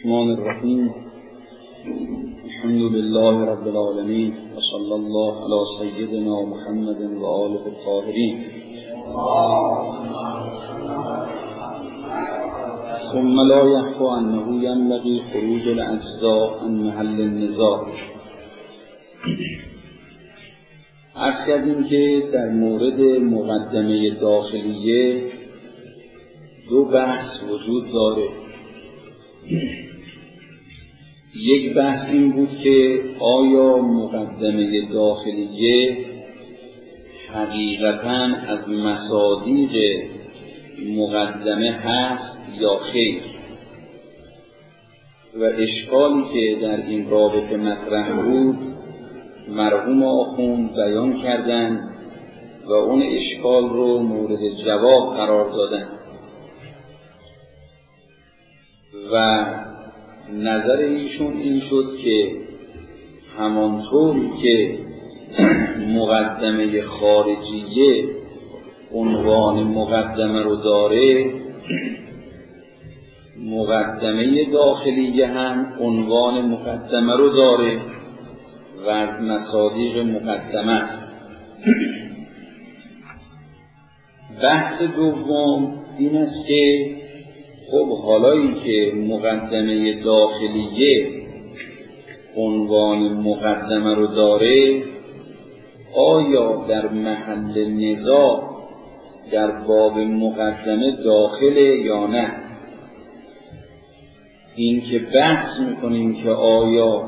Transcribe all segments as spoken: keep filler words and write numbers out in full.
الرحمن الرحیم. الحمد لله رب العالمین و صلی الله علی سیدنا محمد و آله الطاهرین. ثم لا يخفى انه ينبغي خروج الاجزاء عن محل النزاع. عرض کردیم که در مورد مقدمه داخلیه دو بحث وجود داره. یک بحث این بود که آیا مقدمه داخلیه حقیقتاً از مصادیق مقدمه هست یا خیر، و اشکالی که در این رابطه مطرح بود مرحوم آخوند بیان کردند و اون اشکال رو مورد جواب قرار دادند و نظر ایشون این شد که همانطور که مقدمه خارجیه عنوان مقدمه رو داره، مقدمه داخلیه هم عنوان مقدمه رو داره و از مصادیق مقدمه است. بحث دوم این است که خب حالایی که مقدمه داخلیه عنوان مقدمه رو داره، آیا در محل نزاع در باب مقدمه داخله یا نه؟ این که بحث میکنیم که آیا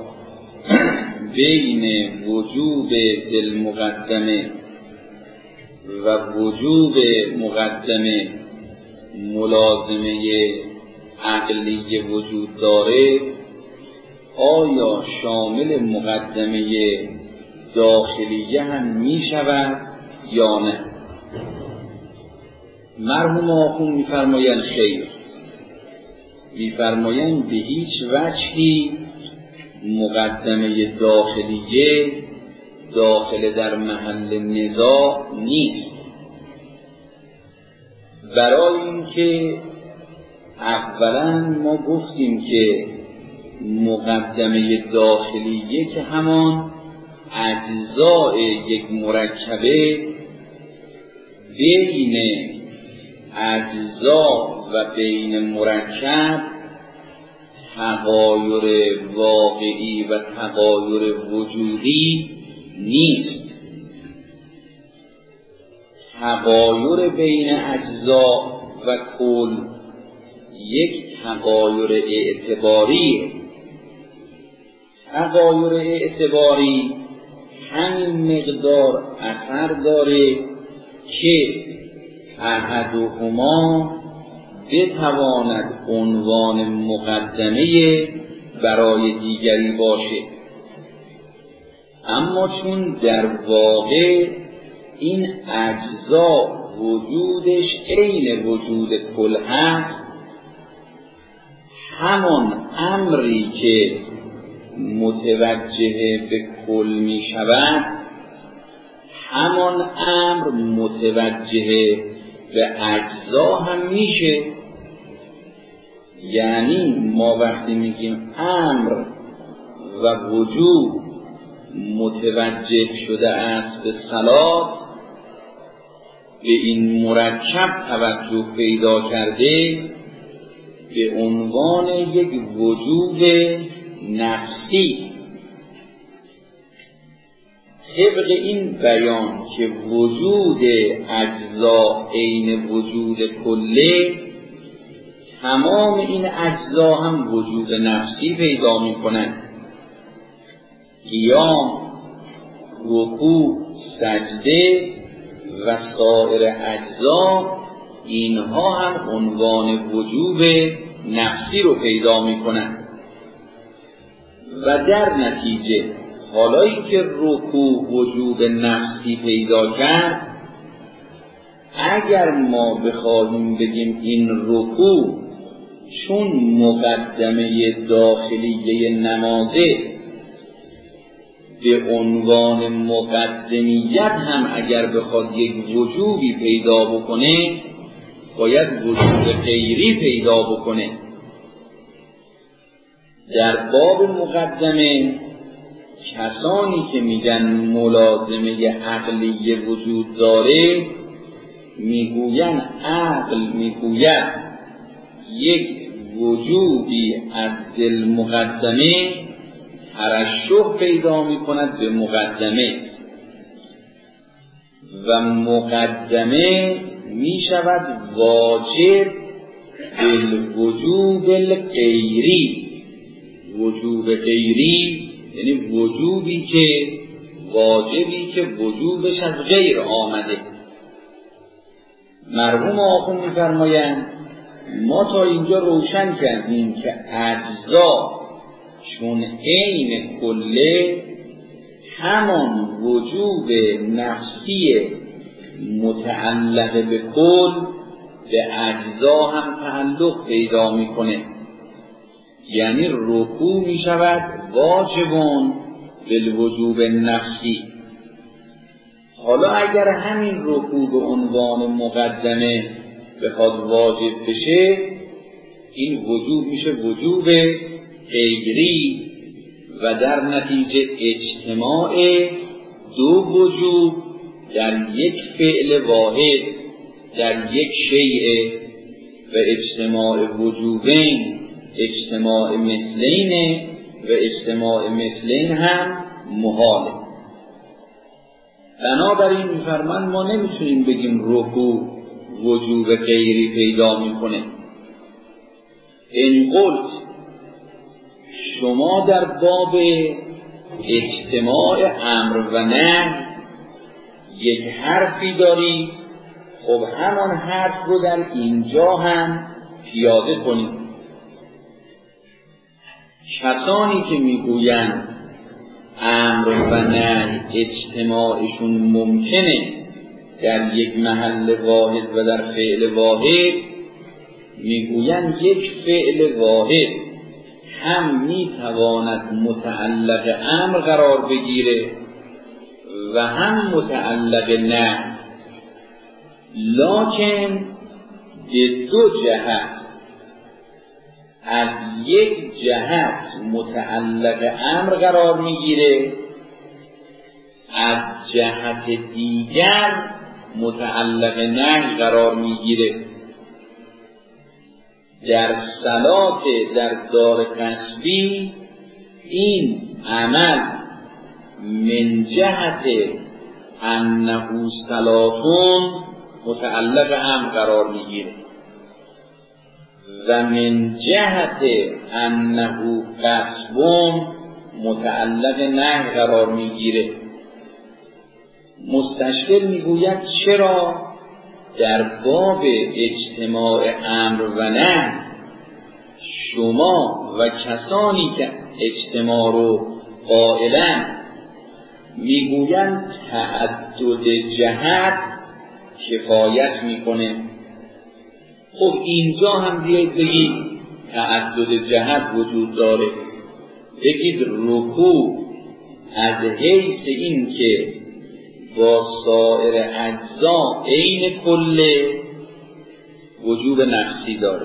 بین وجوب دل مقدمه و وجوب مقدمه ملازمه عقلی وجود داره، آیا شامل مقدمه داخلیه هم می شود یا نه؟ مرحوم آخوند می فرمایند خیر، می فرمایند به هیچ وجهی مقدمه داخلیه داخل در محل نزاع نیست. برای اینکه اولا ما گفتیم که مقدمه داخلیه که همان اجزای یک مرکبه بین اجزا و بین مرکب تغایر واقعی و تغایر وجودی نیست. تغایر بین اجزا و کل یک تغایر اعتباریه. تغایر اعتباری همین مقدار اثر داره که احدهما بتواند عنوان مقدمه برای دیگری باشه، اما چون در واقع این اجزا وجودش عین وجود کل هست، همان امری که متوجه به کل می شود همان امر متوجه به اجزا هم میشه. یعنی ما وقتی میگیم امر و وجود متوجه شده است به صلات، به این مرکب توجه پیدا کرده به عنوان یک وجود نفسی. طبق این بیان که وجود اجزا عین وجود کله، تمام این اجزا هم وجود نفسی پیدا می کنند. قیام، رکوع، سجده و سایر اجزا اینها هم عنوان وجود نفسی رو پیدا می کنند و در نتیجه حالایی که رکوع وجود نفسی پیدا کرد، اگر ما بخواهیم بگیم این رکوع چون مقدمه داخلیه نمازه به عنوان مقدمیت هم اگر بخواد یک وجودی پیدا بکنه، باید وجود غیری پیدا بکنه. در باب مقدمه کسانی که میگن ملازمه عقلی وجود داره میگوین عقل میگوید یک وجودی از دل مقدمه ترشح پیدا میکند به مقدمه و مقدمه میشود واجب بالوجوب الغیری. وجوب غیری یعنی وجوبی که واجبی که وجوبش از غیر آمده. مرحوم آخوند می‌فرمایند ما تا اینجا روشن کردیم که اجزا چون عین کله همان وجوب نفسی متعلق به کل به اجزا هم تعلق پیدا میکنه، یعنی رکوع می شود واجبون بالوجوب نفسی. حالا اگر همین رکوع به عنوان مقدمه بخواد واجب بشه، این وجوب میشه وجوب غیری و در نتیجه اجتماع دو وجوب در یک فعل واحد در یک شیء و اجتماع وجوبین اجتماع مثلین و اجتماع مثلین هم محاله. بنابراین می‌فرمان ما نمیتونیم بگیم رکوع وجوب غیری پیدا میکنه. این قلت شما در باب اجتماع امر و نهی یک حرفی دارید، خب همان حرف رو در اینجا هم پیاده کنید. کسانی که میگویند امر و نهی اجتماعشون ممکنه در یک محل واحد و در فعل واحد، میگویند یک فعل واحد هم میتواند متعلق امر قرار بگیره و هم متعلق نهی، لکن به دو جهت. از یک جهت متعلق امر قرار میگیره، از جهت دیگر متعلق نهی قرار میگیره. در صلات در دار قصبی این عمل من جهت انه صلاتون متعلق امر قرار میگیره و من جهت انه قصبون متعلق نهی قرار میگیره. مستشکل میگوید چرا در باب اجتماع امر و نهی شما و کسانی که اجتماع رو قائلن میگویند تعدد جهت کفایت میکنه. خب اینجا هم بیایید بگید تعدد جهت وجود داره، بگید رکوع از حیث این که با سایر اجزا عین کله وجوب نفسی داره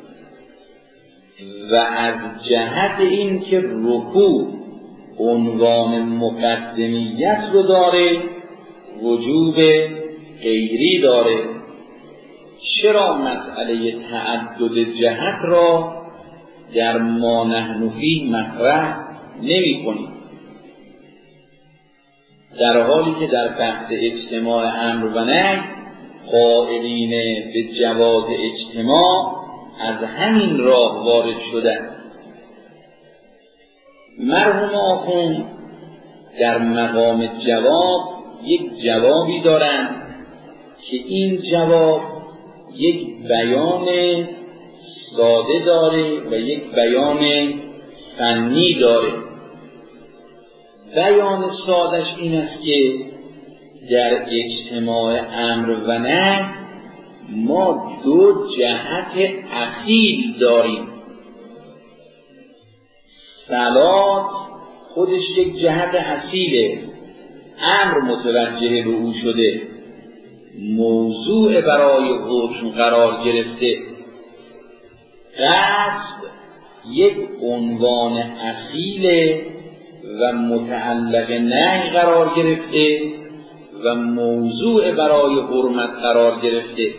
و از جهت این که رکوع عنوان مقدمیت رو داره وجوب غیری داره. چرا مسئله تعدد جهت را در ما نحن فیه مطرح نمی کنیم، در حالی که در بحث اجتماع امر و نهی قائلین به جواز اجتماع از همین راه وارد شدند؟ مرحوم آخوند در مقام جواب یک جوابی دارند که این جواب یک بیان ساده داره و یک بیان فنی داره. بیان سادش این است که در اجتماع امر و نهی ما دو جهت اصیل داریم. صلات خودش یک جهت اصیله، امر متوجه به او شده، موضوع برای حکم قرار گرفته. قصد یک عنوان اصیل و متعلق نهی قرار گرفته و موضوع برای حرمت قرار گرفته.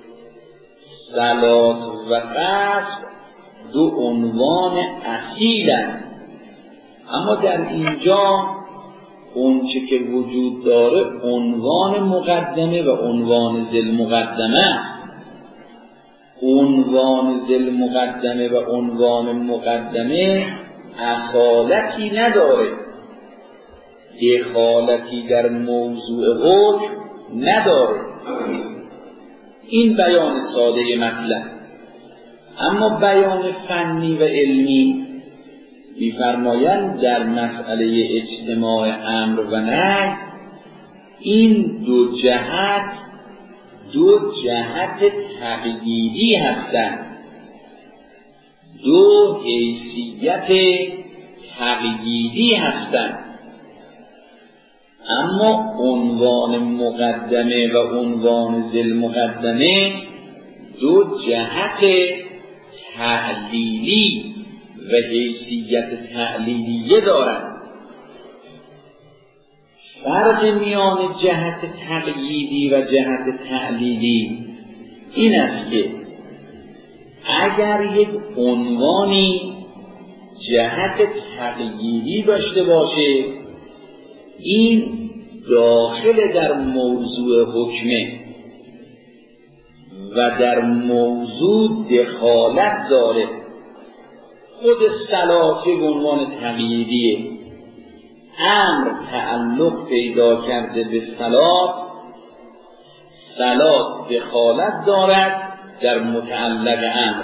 صلات و قصد دو عنوان اصیلند، اما در اینجا اون چه که وجود داره عنوان مقدمه و عنوان ذل مقدمه است. عنوان ذل مقدمه و عنوان مقدمه اصالتی نداره، دخالتی در موضوع حکم نداره. این بیان ساده مطلب. اما بیان فنی و علمی می‌فرمایند در مسئله اجتماع امر و نهی این دو جهت دو جهت تقییدی هستند، دو حیثیت تقییدی هستند. اما عنوان مقدمه و عنوان ذل مقدمه دو جهت تعلیلی و حیثیت تعلیلیه دارند. فرق میان جهت تقییدی و جهت تعلیلی این است که اگر یک عنوانی جهت تقییدی داشته باشه، این داخل در موضوع حکمه و در موضوع دخالت داره. خود صلات یک عنوان تقییدیه، امر تعلق پیدا کرده به صلات، صلات دخالت دارد در متعلق امر.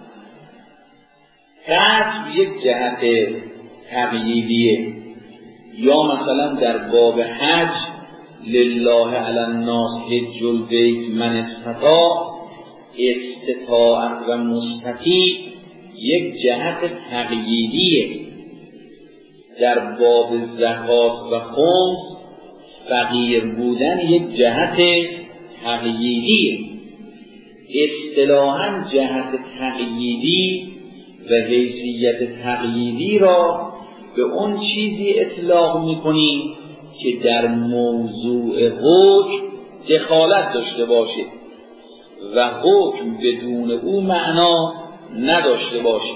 قصد یک جهت تقییدیه، یا مثلا در باب حج لله علی الناس حج البیت من استطاع، استطاعت و مستطیع یک جهت تقییدیه. در باب زکات و خمس فقیر بودن یک جهت تقییدیه. اصطلاحاً جهت تقییدی و حیثیت تقییدی را به اون چیزی اطلاق می‌کنیم که در موضوع حکم دخالت داشته باشه و حکم بدون او معنا نداشته باشه.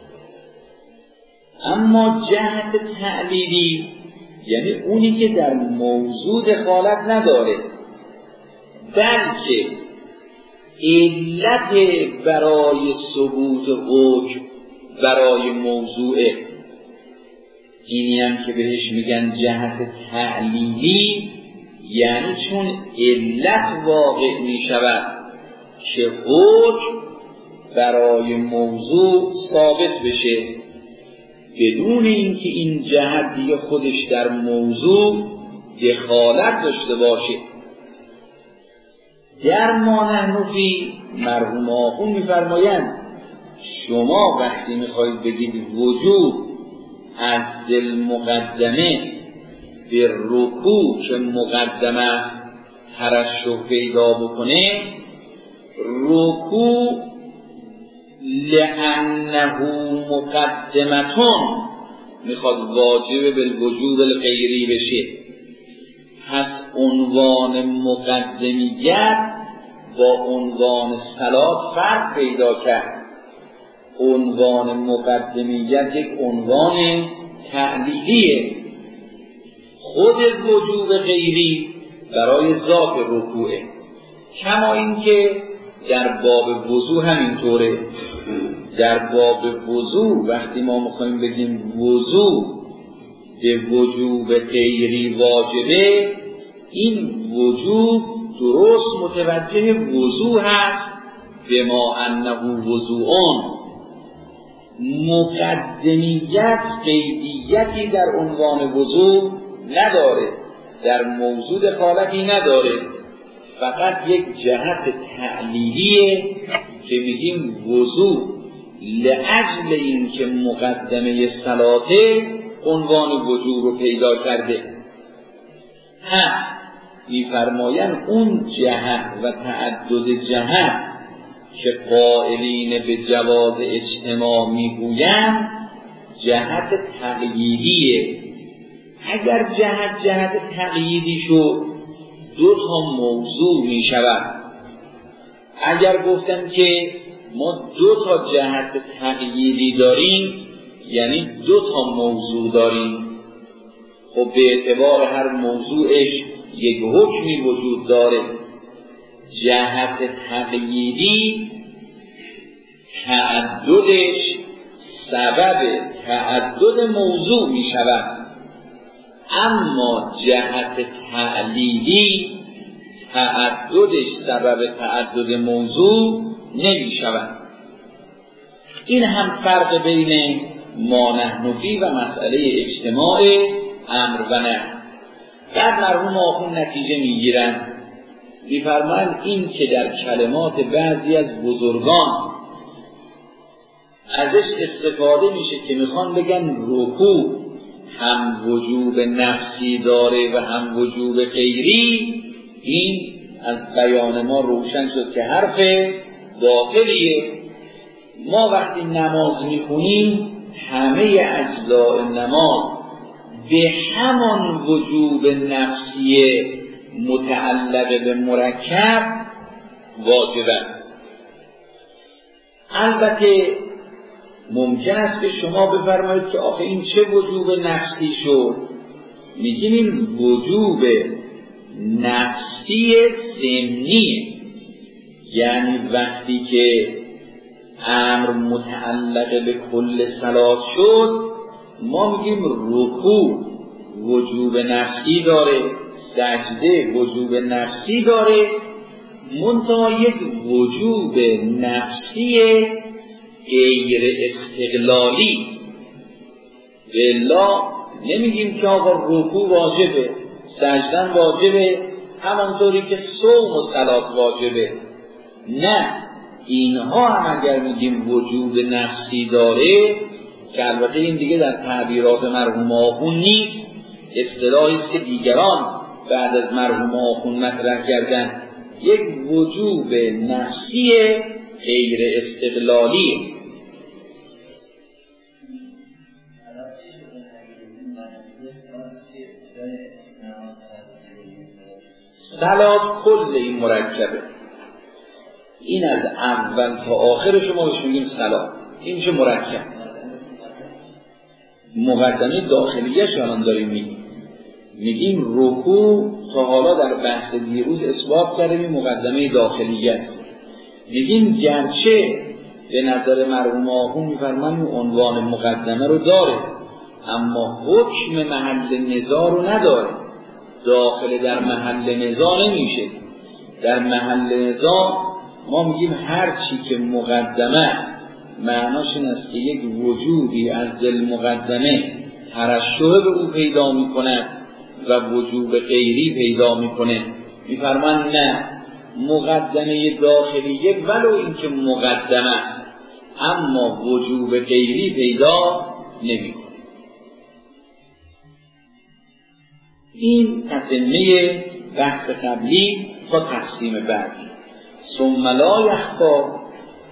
اما جهت تعلیلی یعنی اونی که در موضوع دخالت نداره، بلکه علت برای ثبوت حکم برای موضوعه. اینی هم که بهش میگن جهت تعلیلی، یعنی چون علت واقع میشود که حکم برای موضوع ثابت بشه بدون اینکه این جهت دیگه خودش در موضوع دخالت داشته باشه. در ما نحن فی مرحوم آخون میفرمایند شما وقتی میخواید بگید وجوب از ذل مقدمه به رکوع که مقدمه است ترشح پیدا بکنه، رکوع لأنه مقدمتون میخواد واجب بالوجود الغیری بشه، پس عنوان مقدمیت با عنوان صلات فرق پیدا کرد. عنوان مقدمیت یک عنوان تعلیلیه، خود وجوب غیری برای ذات رکوعه. کما اینکه در باب وضو همینطوره. در باب وضو وقتی ما میخوایم بگیم وضو به وجوب غیری واجبه، این وجوب درست متوجه وضو هست به ما انه وضوعون. مقدمیت قیدیتی در عنوان وضو نداره، در موضوع دخالتی نداره، فقط یک جهت تعلیلیه که میگیم وضو لأجل این که مقدمه صلاته عنوان وجوب رو پیدا کرده. پس میفرمایند اون جهت و تعدد جهت که قائلین به جواز اجتماع میگویند جهت تقییدیه. اگر جهت جهت تقییدی شد دو تا موضوع می شود. اگر گفتن که ما دو تا جهت تقییدی داریم یعنی دو تا موضوع داریم، خب به اعتبار هر موضوعش یک حکمی وجود داره. جهت تقییدی تعددش سبب تعدد موضوع می شود، اما جهت تعلیلی تعددش سبب تعدد موضوع نمی شود. این هم فرق بین ما نحن فی و مسئله اجتماع امر و نهی. در مرحوم آخوند نتیجه میگیرند، میفرمایند این که در کلمات بعضی از بزرگان ازش استفاده میشه که میخوان بگن رکوع هم وجوب نفسی داره و هم وجوب غیری، این از بیان ما روشن شد که حرف باطلیه. ما وقتی نماز میخونیم همه اجزاء نماز به همان وجوب نفسی متعلق به مرکب واجبه. البته ممکن است که شما بفرمایید که آخه این چه وجوب نفسی شد؟ میگیم این وجوب نفسی ضمنیه، یعنی وقتی که امر متعلق به کل صلات شد ما میگیم رکوع وجوب نفسی داره، سجده وجوب نفسی داره، منتها یک وجوب نفسی غیر استقلالی. بلا نمیگیم که آقا رکوع واجبه، سجدن واجبه، همانطوری که صوم و صلات واجبه. نه، اینها هم اگر میگیم وجوب نفسی داره، که البته این دیگه در تعبیرات مرحوم آخوند نیست، اصطلاحی است که دیگران بعد از مرحوم آخوند مطرح کردن، یک وجوب نفسی غیر استقلالیه. صلات کل این مرکبه، این از اول تا آخر شما بهش میگیم صلات، این میشه مرکب. مقدمه داخلیش الان داریم میگیم، میگیم رکوع تا حالا در بحث دیروز اثبات کردیم مقدمه داخلیه است. میگیم گرچه به نظر مرحوم آخوند میفرمان عنوان مقدمه رو داره اما حکم محل نزاع رو نداره، داخل در محل نزاع نمیشه. در محل نزاع ما میگیم هر چی که مقدمه معناش این است که یک وجودی از دل مقدمه ترشح به او پیدا میکنه و وجوب غیری پیدا میکنه. میفرمان نه، مقدمه داخلیه ولو اینکه مقدمه است اما وجوب غیری پیدا نمیکنه. این تتمه بحث قبلی تا تقسیم بعدی. ثم لا یخفا،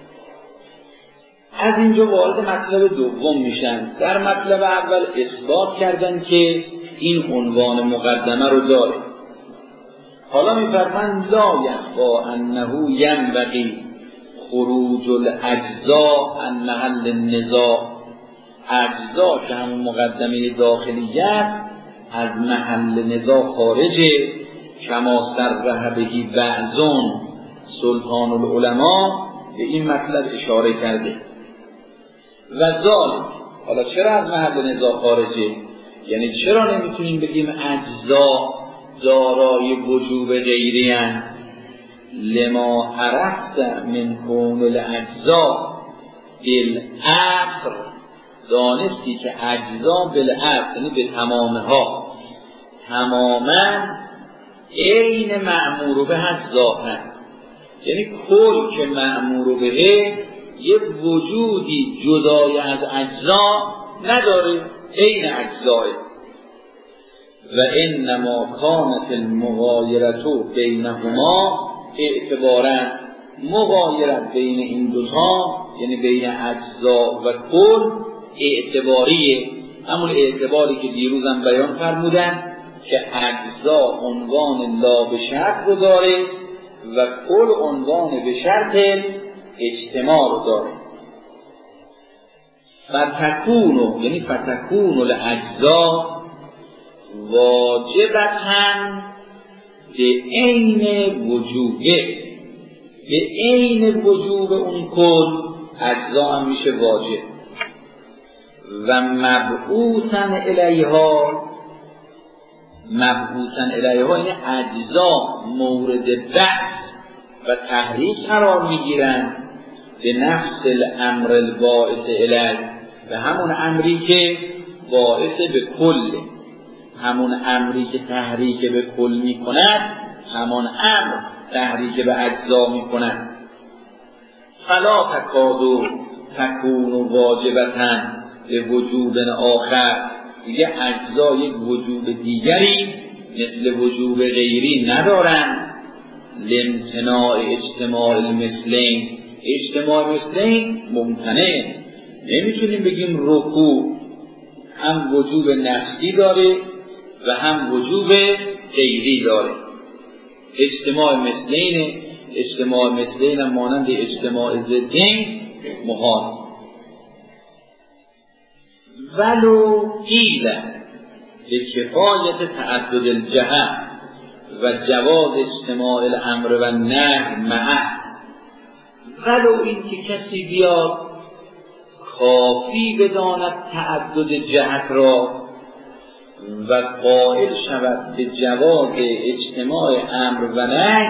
از اینجا وارد مطلب دوم میشن. در مطلب اول اثبات کردن که این عنوان مقدمه رو داره. حالا میفرمند لا یخفا انه ینبغی خروج الاجزاء عن محل النزاع. اجزا که همون مقدمه داخلیت از محل نزاع خارجه، کما صرح بهی بعضون سلطان العلماء به این مطلب اشاره کرده. و ذالک، حالا چرا از محل نزاع خارجه؟ یعنی چرا نمیتونیم بگیم اجزا دارای وجوب غیری هستند؟ لما عرفت من کون الاجزا بالاصل، دانستی که اجزا بالاصل یعنی به تمامها تماما عین مأمور به از ذاتن، یعنی کل که مأمور به یک وجودی جدای از اجزا نداره، عین اجزاه. و انما کانت المغایرة بینهما اعتبارا، مغایرت بین این دوتا، یعنی بین اجزا و کل، اعتباریه. همون اعتباری که دیروزم بیان فرمودن که اجزا عنوان لا به شرط رو داره و کل عنوان به شرط اجتماع رو داره. فتکونو یعنی فتکونو الاجزا واجبتن به عین وجوده، به عین وجوب اون کل اجزا هم میشه واجب. و مبعوثن الیها، مبعوثن الیها این اجزا مورد بحث و تحریک قرار میگیرن به نفس الامر الباعث الیه، به همون امری که باعث به کل، همون امری که تحریک به کل میکند، همون امر تحریک به اجزا میکند. فلا تکادو تکون واجبتن به وجوب آخر، دیگه اجزا یک وجوب دیگری مثل وجوب غیری ندارن. لامتناع اجتماع المثلین، اجتماع مثلین ممتنع، نمیتونیم بگیم رکوع هم وجوب نفسی داره و هم وجوب غیری داره. اجتماع مثلین، اجتماع مثلین هم مانند اجتماع ضدین محال. ولو قیل به کفایت تعدد الجهت و جواز اجتماع الامر و نهی معه، ولو این که کسی بیاد کافی بداند تعدد جهت را و قائل شود به جواز اجتماع امر و نهی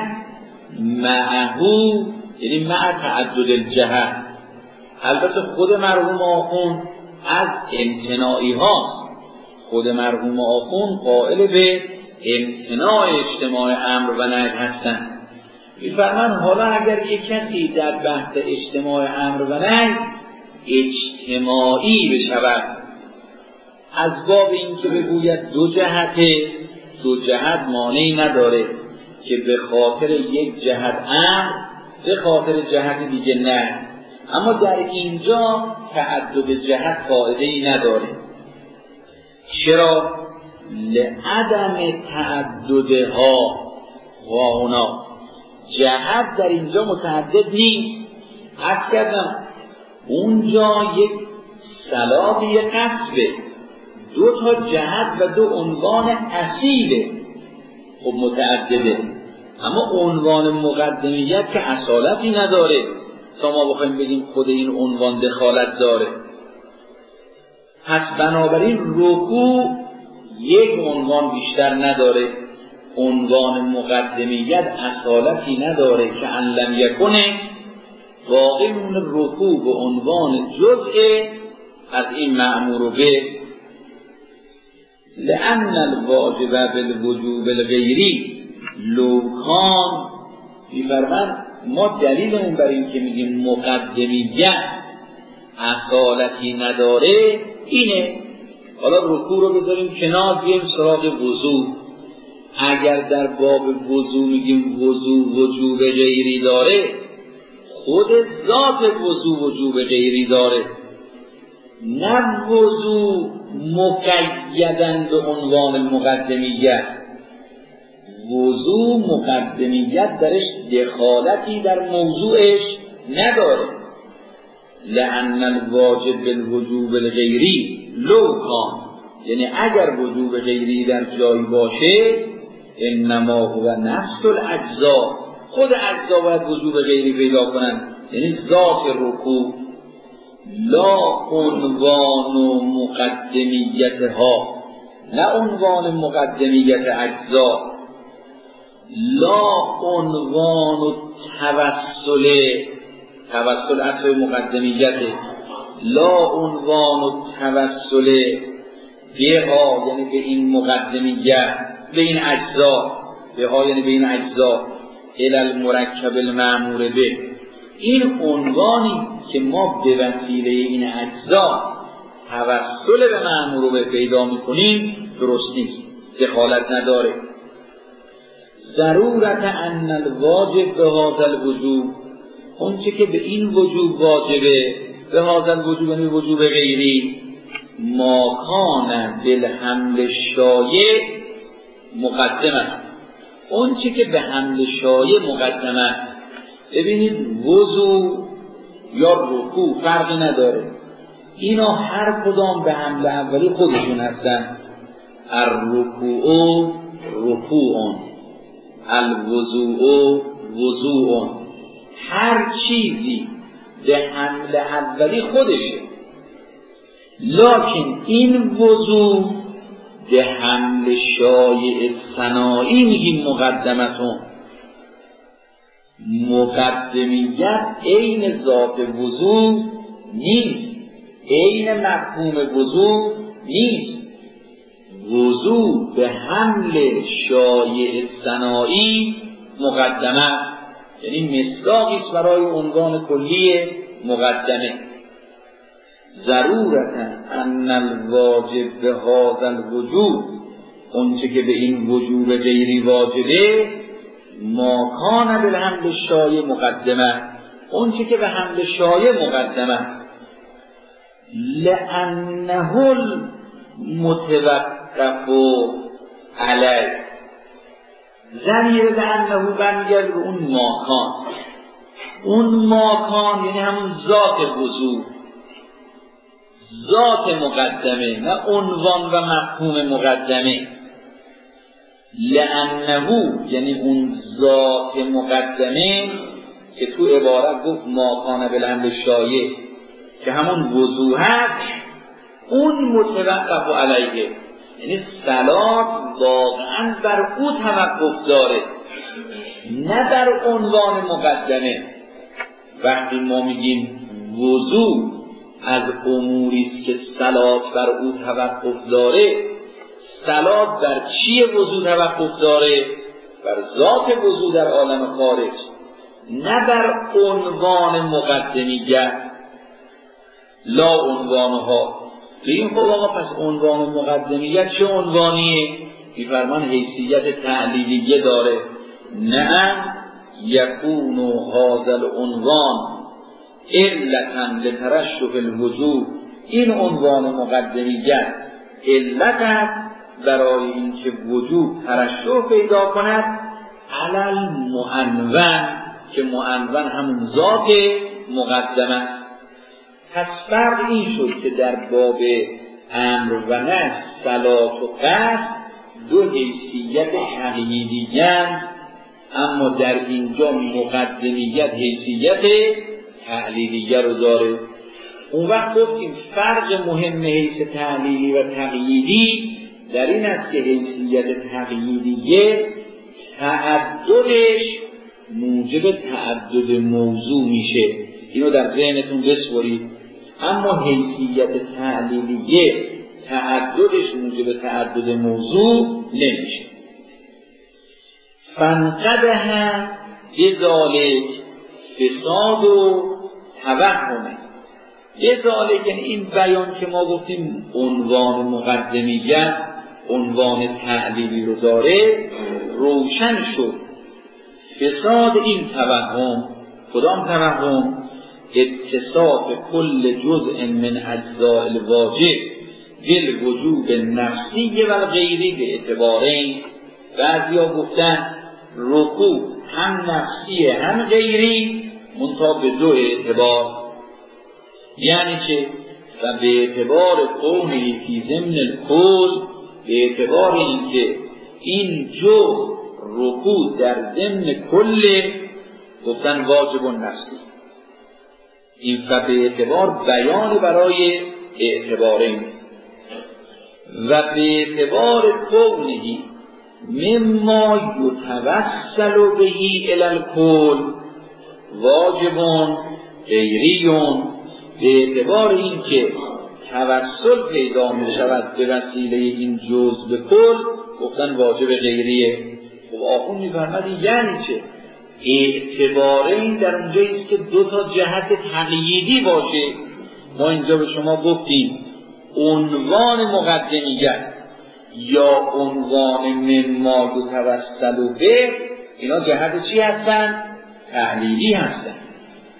معهو، یعنی مع تعدد الجهت. البته خود مرحوم آخوند از امتناعی هاست، خود مرحوم آخوند قائل به امتناع اجتماع امر و نهی هستند. می‌فرمایند حالا اگر یک کسی در بحث اجتماع امر و نهی اجتماعی بشود، از باب این که بگوید دو جهت، دو جهت مانعی نداره که به خاطر یک جهت امر، به خاطر جهت دیگه نه، اما در اینجا تعدد جهت فایده‌ای نداره. چرا؟ لعدم تعددها و هنا، جهت در اینجا متعدد نیست. عرض کردم اونجا یک صلاح، یک قصبه، دو تا جهت و دو عنوان اصیله، خب متعدده، اما عنوان مقدمیت که اصالتی نداره تا ما بخوایم بگیم خود این عنوان دخالت داره. پس بنابراین رکوع یک عنوان بیشتر نداره، عنوان مقدمیت اصالتی نداره که ان لم یکنه، واقع اون رکوع به عنوان جزء از این مأمور به. لأن الواجب بالوجوب الغیری لو کان، می‌فرمایند ما دلیلمون بر این که میگیم مقدمیت اصالتی نداره اینه. حالا رکوع رو بذاریم کنار، بیایم سراغ وضو. اگر در باب وضو میگیم وضو وجوب غیری داره، خود ذات وضو وجوب غیری داره، نه وضو مقیدن به عنوان مقدمیت. وضو مقدمیت درش دخالتی در موضوعش نداره. لأن الواجب بالوجوب الغیری لو کان، یعنی اگر وجوب غیری در جایی باشه، انما هو نفس الاجزا، خود اجزا باید وجوب غیری پیدا کنن، یعنی ذات رکوع، لا عنوان مقدمیتها، نه عنوان مقدمیت اجزا، لا عنوان توسل، توسل اصل مقدمیت، لا عنوان توسل بها، یعنی به این مقدمیت، به این اجزا، بها یعنی به این اجزا، الی المرکب المأمور به، این عنوانی که ما به وسیله این اجزا توسل به مأمور به پیدا میکنیم درست نیست، دخالت نداره. ضرورت ان الواجب به هذا الوجوب اون چه که به این وجوب واجبه، به هذا وجوب یعنی وجوب غیری، ما کان بالحمل شایع مقدمه، اون چه که به حمل شایع مقدمه. ببینید وضو یا رکوع فرقی نداره، اینا هر کدام به حمل اولی خودشون هستن. الرکوع رکوع، الوضوء وضوء، هر چیزی به حمل اولی خودشه. لکن این وضوء به حمل شایع ثنایی میگیم مقدمتون. مقدمیت عین ذات وضوء نیست، عین مفهوم وضوء نیست. وضوء به حمل شایع ثنایی مقدمه است، یعنی مصداقی است برای عنوان کلی مقدمه. ضرورتا ان الواجب به هذا الوجوب، اونچه که به این وجوب غیری واجبه، ما کان بالحمل شایع مقدمه، اونچه که به حمل شایع مقدمه است. لانه المتوقف علیه، ضمیر لانه برمیگرده به اون ماکان. اون ماکان یعنی همون ذات وضوع، ذات مقدمه، نه عنوان و مفهوم مقدمه. لانه یعنی اون ذات مقدمه که تو عبارت گفت ما کان بالحمل شایع که همون وضوع هست، اون متوقف علیه، یعنی صلات واقعا بر او توقف داره، نه بر عنوان مقدمه. وقتی ما میگیم وضوع از اموری است که صلات بر او توقف داره، صلات بر چیه وضوع توقف داره؟ بر ذات وضوع در عالم خارج، نه بر عنوان مقدمیت. لا عنوانها. بگیم خب آقا پس عنوان مقدمیت چه عنوانیه؟ میفرمان حیثیت تعلیلیه داره. نه یکون هذا العنوان علتا لترشح الوجوب، این عنوان مقدمیت علت است برای اینکه وجوب ترشح پیدا کند علی المعنون، که معنون همون ذات مقدمه است. پس فرق این شد که در باب امر و نهی، صلات و قصد دو حیثیت تقییدی‌اند، اما در اینجا مقدمیت حیثیت تعلیلیه رو داره. اون وقت گفتیم فرق مهم حیث تعلیلی و تقییدی در این است که حیثیت تقییدیه تعددش موجب تعدد موضوع میشه، اینو در ذهنتون بسپرید. اما حیثیت تعلیلیه تعددش موجب تعدد موضوع نمیشه. فانقدح بذالک فساد و توهمه. بذالک یعنی این بیان که ما گفتیم عنوان مقدمیت عنوان تعلیلی رو داره، روشن شد فساد این توهم. کدام توهم؟ اتصاف کل جزء من اجزاء الواجب بالوجوب نفسی و غیری به اعتبارین. بعضیا گفتن رکوع هم نفسیه هم غیری، منتها به دو اعتبار. یعنی که و به اعتبار قومی فی ضمن الکل، به اعتبار اینکه این جزء رکوع در ضمن کل، گفتن واجب نفسی. این و به اعتبار بیان برای اعتبارین و به اعتبار کونهی مما یتوسل بهی الی الکل واجبون غیریون، به اعتبار این که توسل پیدا می شود به وسیله این جزء به کل، گفتن واجب غیریه. خب آخون می فرمدی یعنی چه؟ اعتبار این در اونجاییست که دو تا جهت تقییدی باشه. ما اینجا به شما گفتیم عنوان مقدمیت یا عنوان مما یتوسل به، اینا جهت چی هستن؟ تعلیلی هستن.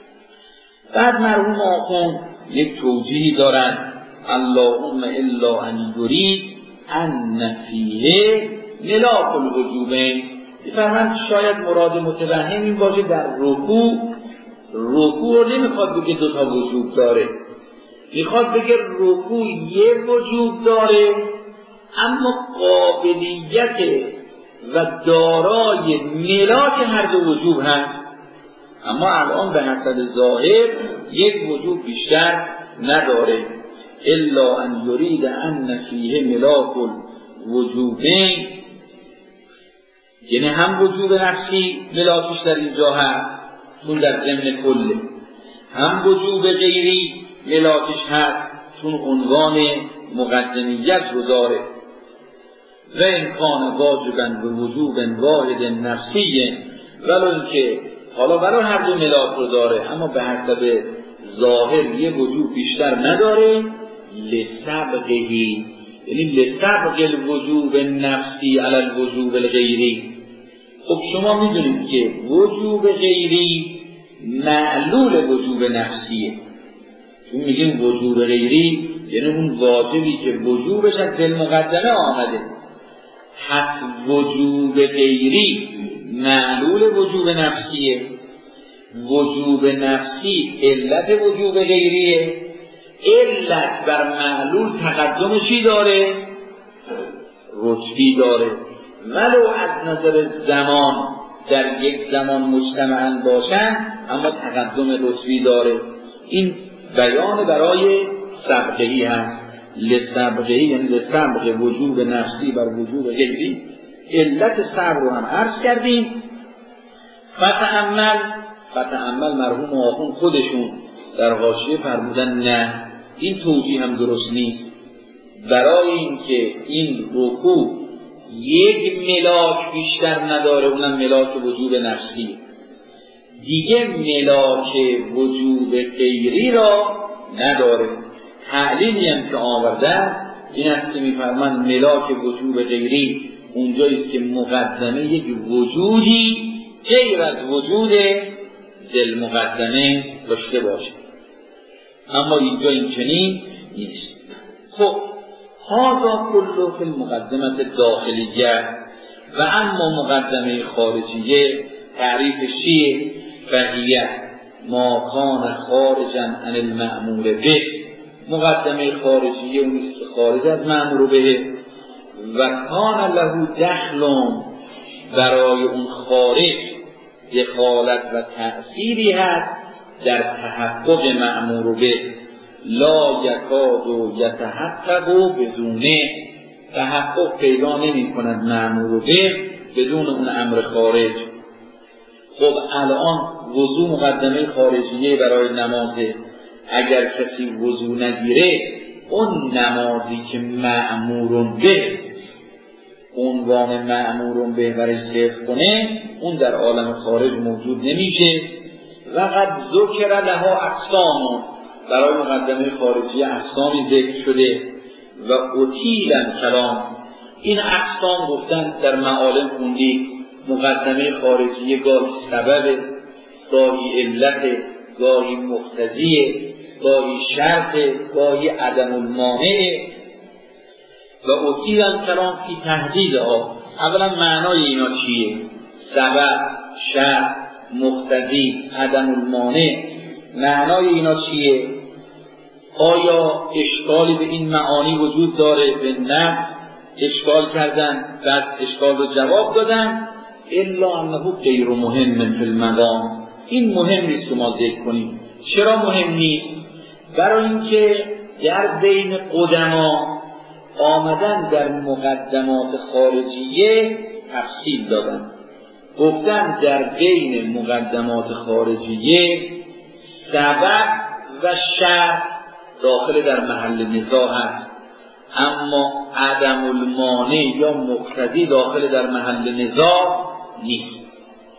بعد مرحوم آخوند یک توضیحی دارن: اللهم الا ان یرید ان فیه ملاک الوجوبین. میفرمند شاید مراد متوهم این باشه در رکوع، رکوع رو نمیخواد بگه دو تا وجوب داره، میخواد بگه رکوع یه وجوب داره اما قابلیت و دارای ملاک هر دو وجوب هست، اما الان به حسب ظاهر یک وجوب بیشتر نداره. الا ان یرید ان فیه ملاک الوجوبین، یعنی هم وجوب نفسی ملاکش در اینجا هست چون در ضمن کله، هم وجوب غیری ملاکش هست چون عنوان مقدمیت رو داره. و امکان واجبن به وجوب واحد نفسی، ولو اینکه حالا ولو هر دو ملاک رو داره اما به حسب ظاهر یه وجوب بیشتر نداره. لسبقهی، یعنی لسبق الوجوب نفسی علی الوجوب الغیری. خب شما میدونید که وجوب غیری معلول وجوب نفسیه. چون میگیم وجوب غیری یعنی اون واجبی که وجوبش از دل مقدمه آمده، پس وجوب غیری معلول وجوب نفسیه. وجوب نفسی علت وجوب غیریه. علت بر معلول تقدم چی داره؟ رتبی داره، ولو از نظر زمان در یک زمان مجتمعاً باشن اما تقدم رتبی داره. این بیان برای سبقهی هست. لسبقهی یعنی لسبق وجوب نفسی بر وجوب غیری. علت صبر رو هم عرض کردیم. فتأمل فتأمل مرحوم آخوند خودشون در حاشیه فرمودن نه این توجیه هم درست نیست. برای اینکه این رکوع یک ملاک بیشتر نداره، اونم ملاک وجوب نفسی، دیگه ملاک وجوب غیری را نداره. تعلیمی هم که آوردن این است که میفرمند ملاک وجوب غیری اونجاییست که مقدمه یک وجودی غیر از وجود دل مقدمه داشته باشه، اما اینجا این چنین نیست. خب هذا کله فی المقدمه داخلیه. و اما مقدمه خارجیه تعریفش چیه؟ فهیه ما کان خارجا عن المأمور به. مقدمه خارجیه اونیست که خارج از مأمور به و کان له دخل، برای اون خارج دخالت و تأثیری هست در تحقق مأمور به. لا یکاد و یتحقق بدونه، تحقق پیدا نمی کند مأمور به بدون اون امر خارج. خب الان وضو مقدمه خارجیه برای نمازه. اگر کسی وضو نگیره اون نمازی که مأمور به عنوان مأمور به برای صرف کنه اون در عالم خارج موجود نمیشه. و قد ذکر لها اقسام، برای مقدمه خارجی اقسامی ذکر شده. و اطیلن کلام، این اقسام گفتن در معالم خوندی مقدمه خارجی گاهی سبب، گاهی علت، گاهی مقتضی، گاهی شرط، گاهی عدم المانع. و اطیلن کلام فی تحدید ها. اولا معنای اینا چیه؟ سبب، شرط، مقتضی، عدم المانع، معنای اینا چیه؟ آیا اشکالی به این معانی وجود داره؟ به نفس اشکال کردن، بعد اشکال رو جواب دادن. الا انه غیر مهم فی المقام، این مهم نیست که ما ذکر کنیم. چرا مهم نیست؟ برای اینکه در بین قدما آمدن در مقدمات خارجیه تفصیل دادن. گفتن در بین مقدمات خارجیه سبب و شرط داخل در محل نزاع هست، اما عدم المانع یا مقتضی داخل در محل نزاع نیست.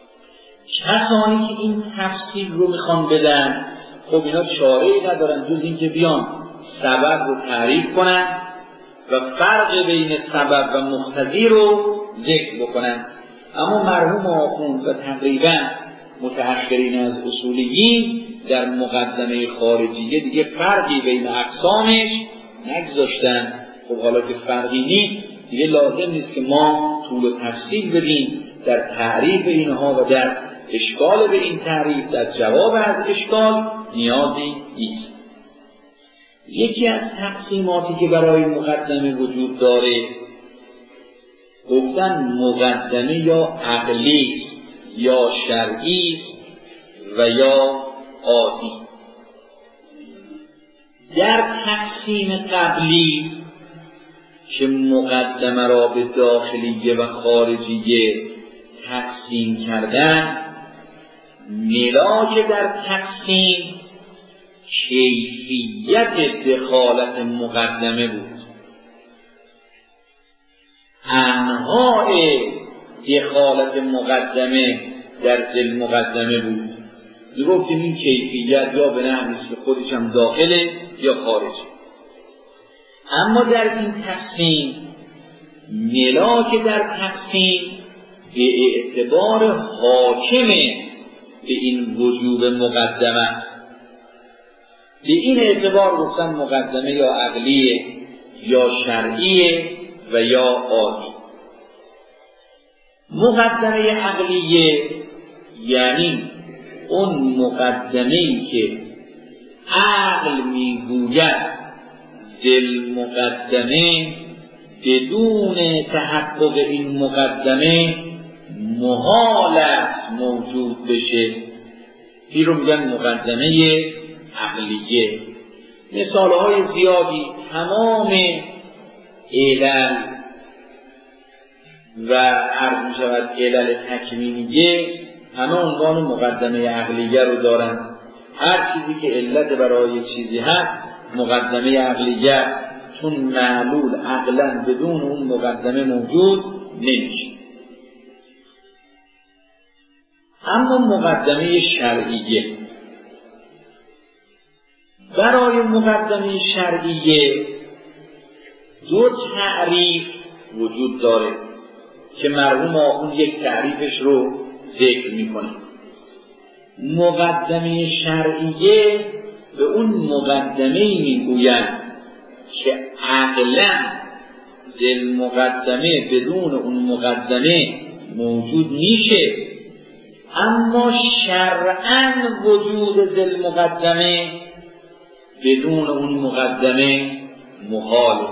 کسانی که این تفصیل رو میخوان بدن خب اینا چاره‌ای ندارن جز این که بیان سبب رو تعریف کنن و فرق بین سبب و مقتضی رو ذکر بکنن. اما مرحوم آخوند و تقریبا متأخرین از اصولیین در مقدمه خارجیه دیگه فرقی بین اقسامش نگذاشتن. خب حالا که فرقی نیست دیگه لازم نیست که ما طول و تفصیل بدیم در تعریف اینها و در اشکال به این تعریف، در جواب از اشکال نیازی نیست. یکی از تقسیماتی که برای مقدمه وجود داره گفتن مقدمه یا عقلی است یا شرعی است و یا عادی. در تقسیم قبلی که مقدمه را به داخلیه و خارجیه تقسیم کردن، ملاک در تقسیم کیفیت دخالت مقدمه بود، انواع دخالت مقدمه در ذل مقدمه بود. گفتیم این کیفیت یا به نحوی که خودش هم داخله یا خارجه. اما در این تقسیم ملاک در تقسیم به اعتبار حاکم به این وجوب مقدمه است. به این اعتبار گفتن مقدمه یا عقلیه یا شرعیه و یا عادی. مقدمه عقلیه یعنی اون مقدمه‌ای که عقل میگوید ذل مقدمه بدون تحقق این مقدمه محال است موجود بشه، این رو میگن مقدمه عقلیه. مثالهای زیادی تمام علل و عرض می شود علل تکوینیه همه عنوان مقدمه عقلیه رو دارن. هر چیزی که علت برای چیزی هست مقدمه عقلیه، چون معلول عقلا بدون اون مقدمه موجود نمیشه. اما مقدمه شرعیه، برای مقدمه شرعیه دو تعریف وجود داره که مرحوم آخوند یک تعریفش رو ذکر میکنه. مقدمه شرعیه به اون مقدمه‌ای میگویند که عقلا ذل مقدمه بدون اون مقدمه موجود میشه، اما شرعاً وجود ذل مقدمه بدون اون مقدمه محاله.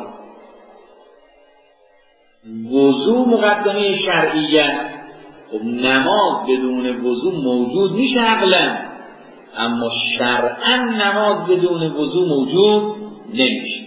وضو مقدمه شرعیه، خب نماز بدون وضو موجود میشه عقلا، اما شرعاً نماز بدون وضو موجود نمیشه.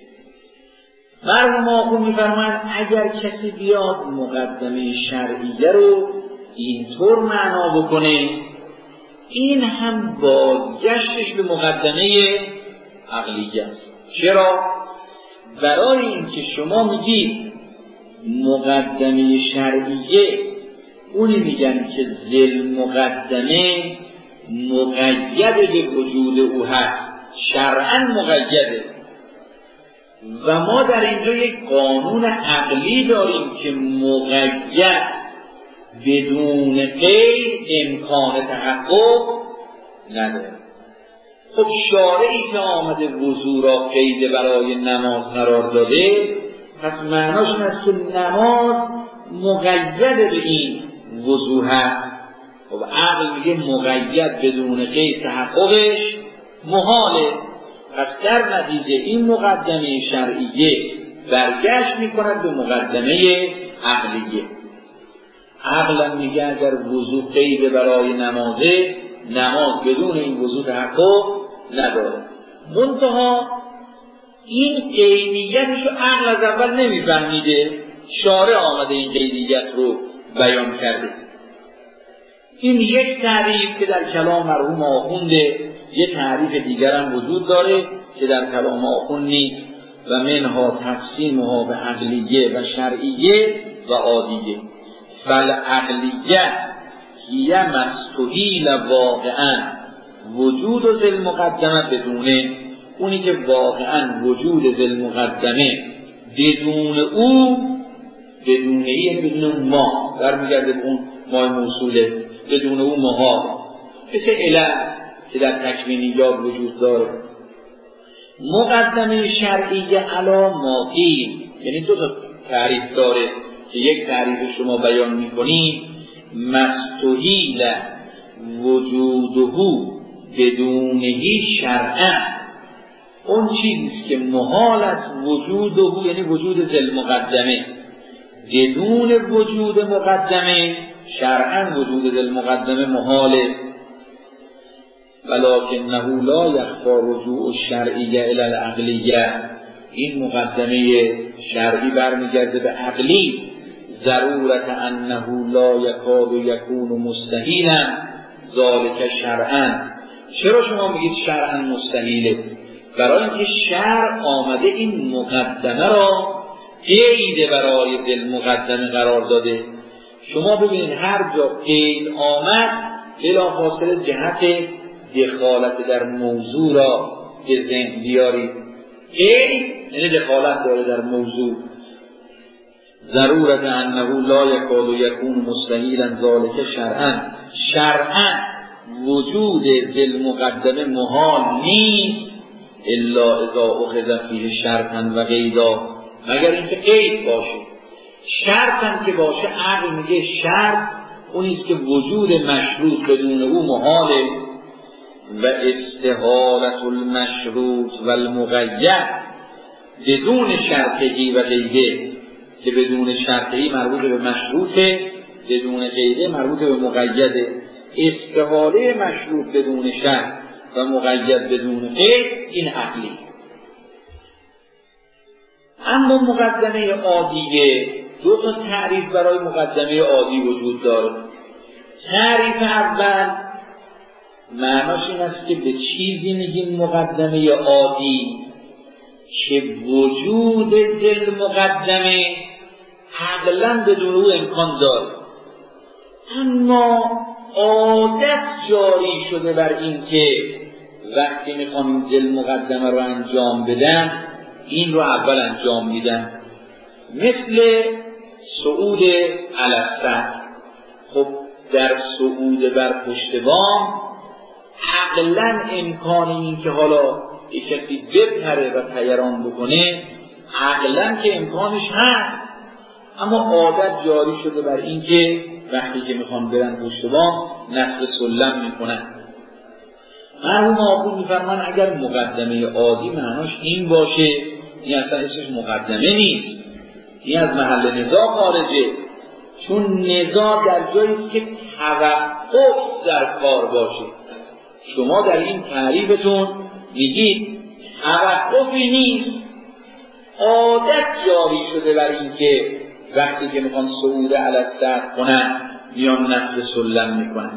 مرحوم آخوند میفرمایند اگر کسی بیاد مقدمه شرعیه رو اینطور معنا بکنه، این هم بازگشتش به مقدمه عقلیه است. چرا؟ برای اینکه شما میگید مقدمه شرعیه اونی میگن که ذل مقدمه مقید به وجود او هست، شرعاً مقیده، و ما در اینجا یک قانون عقلی داریم که مقید بدون قید امکان تحقق نداره. خب شارعی که آمده وضو را قید برای نماز قرار داده، پس معناش این است که نماز مقید به این وضو هست. خب عقل میگه مقید بدون قید تحققش محاله، پس در نتیجه این مقدمه شرعیه برگشت میکند به مقدمه عقلیه. عقلا میگه اگر وضو قید برای نمازه، نماز بدون این وضو تحقق نداره. منتها این قیدیتش رو عقل از اول نمیفهمیده، شارع آمده این قیدیت رو بیان کرده. این یک تعریف که در کلام مرحوم آخونده، یک تعریف دیگر هم وجود داره که در کلام آخوند نیست، و منها تقسیمها به عقلیه و شرعیه و عادیه. فالعقلیه هی مستحیل واقعا وجود و ذل مقدمه بدونه، اونی که واقعا وجود ذل مقدمه بدون او، بدون ای بدون ما در میگرده به اون مای موصوله، بدون او محال. مثل علل که در تکوین ایجاد وجود داره. مقدمه شرعیه علی ما قیل، یعنی دو تا تعریف داره که یک تعریف شما بیان میکنید، مستحیل وجوده بدونهی شرعا، اون چیزیست که محال است وجوده، یعنی وجود ذل مقدمه بدون وجود مقدمه، شرعا وجود ذل مقدمه محاله. ولکنه لا یخفی رجوع الشرعیه الی العقلیه، این مقدمه شرعی برمیگرده به عقلی. ضرورت انه لا یکاد یکون مستحیلا ذالک شرعا، چرا شما میگید شرعا مستحیله؟ برای اینکه شرع آمده این مقدمه را قید برای ذل مقدمه قرار داده. شما ببینید هر جا قید آمد بلافاصله جهت دخالت در موضوع را به ذهن بیارید. قید یعنی دخالت داره در موضوع. ضرورت انه لا یکاد یکون مستحیلا ذالک شرعا، شرعا وجود ذل مقدمه محال نیست الا اذا اخذ فیه شرطا و قیدا، مگر اینکه قید باشه. شرطا که باشه، عقل میگه شرط اونیست که وجود مشروط بدون او محاله. و استحالت المشروط و المقید بدون شرطهی و قیده، که بدون شرطهی مربوط به مشروطه، بدون قیده مربوط به مقیده. استحاله مشروط بدون شرط و مقید بدون قید این عقلی. اما مقدمه عادیه، دو تا تعریف برای مقدمه عادی وجود داره. تعریف اول معناش این است که به چیزی میگیم مقدمه عادی که وجود ذل مقدمه عقلاً بدون او امکان داره، اما عادت جاری شده بر این که وقتی میخوام این ذل مقدمه رو انجام بدم این رو اول انجام میدم. مثل صعود علی السطح. خب در صعود بر پشت بام عقلاً امکان این که حالا یک کسی بپره و طیران بکنه عقلاً که امکانش هست، اما عادت جاری شده بر این که وقتی که میخوان برن پشت بام نصب سلم میکنن. مرحوم آقا میفرمان اگر مقدمه عادی معناش این باشه، این اصلا اسمش مقدمه نیست، این از محل نزاع خارجه، چون نزاع در جاییست که توقف در کار باشه. شما در این تعریفتون میگید توقفی نیست، عادت جاری شده بر این که وقتی که میخوان صعود علی السطح کنن میان نصب سلم میکنن.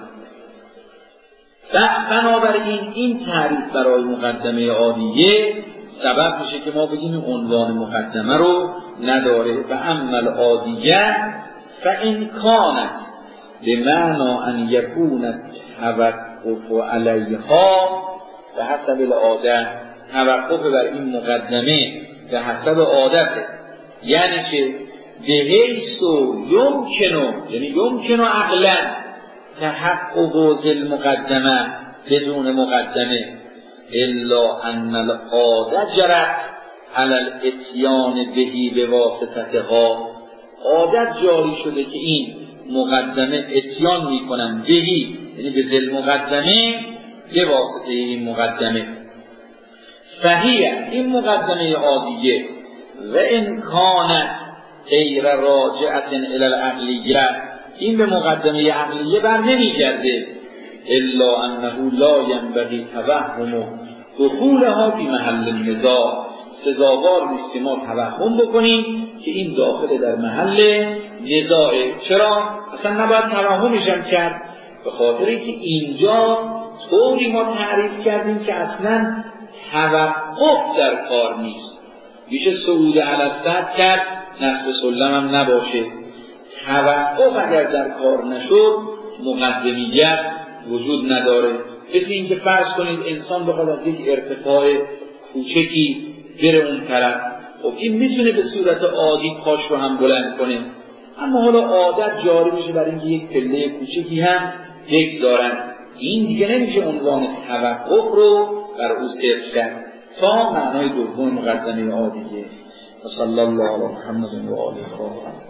بس بنابراین این تعریف برای مقدمه عادیه سبب میشه که ما بگیم عنوان مقدمه رو نداره. و عمل عادیه فإن کانت بمعنی ان یکون توقف علیها به حسب العاده، توقف بر این مقدمه به حسب عادته، یعنی که به حیث و یمکنو، یعنی یمکنو عقلا تحقق ذل مقدمه بدون مقدمه، الا ان العاده جرت علی الاتیان بهی به واسطتها، عادت جاری شده که این مقدمه اتیان میکنن بهی، یعنی به ذل مقدمه به واسطه این مقدمه. فهیه این مقدمه عادیه و امکانت غیر راجعت الی العقلیه، این به مقدمه عقلیه بر نمیگرده، الا انه لا ینبغی توهم دخولها فی محل النزاع، سزاوار نیست که ما توهم بکنیم که این داخل در محل نزاعه. چرا؟ اصلا نباید توهمش هم کرد، به خاطر اینکه اینجا طوری ما تعریف کردیم که اصلا توقف در کار نیست. میشه صعود علی السطح کرد، نصب سلم هم نباشه. توقف اگر در کار نشد مقدمیت وجود نداره. مثل اینکه فرض کنید انسان بخواد از یک ارتفاع کوچکی بره اون طرف، خب این میتونه به صورت عادی پاش رو هم بلند کنه، اما حالا عادت جاری میشه برای اینکه یک پله کوچکی هم بگذارن. این دیگه نمیشه عنوان توقف رو بر او صرف کرد تا معنای دوم مقدمه آ دیگه. صلی الله علی محمد و آله و